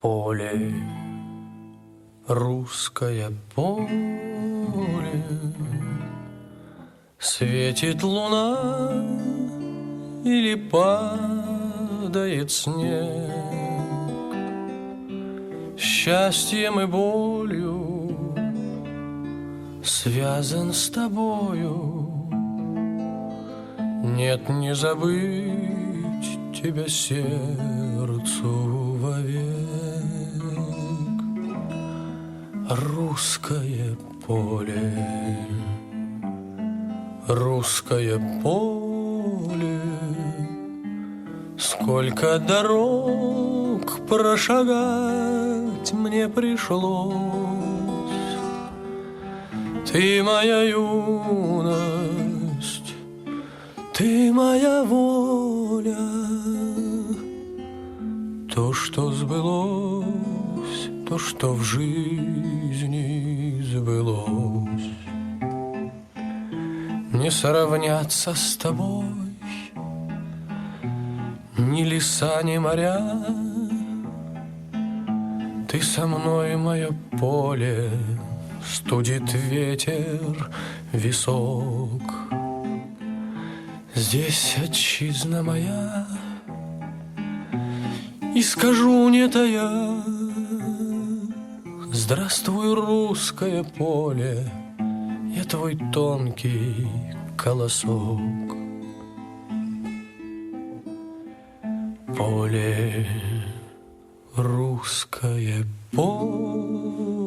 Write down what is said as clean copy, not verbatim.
Поле, русское поле, светит луна или падает снег. Счастьем и болью связан с тобою. Нет, не забыть тебя сердцу вовек. Русское поле, русское поле, сколько дорог прошагать мне пришлось. Ты моя юность, ты моя воля, то, что сбылось, то, что в жизни сбылось. Не сравняться с тобой ни леса, ни моря. Ты со мной, мое поле, студит ветер висок. Здесь отчизна моя, и скажу не тая: здравствуй, русское поле, я твой тонкий колосок. Поле, русское поле,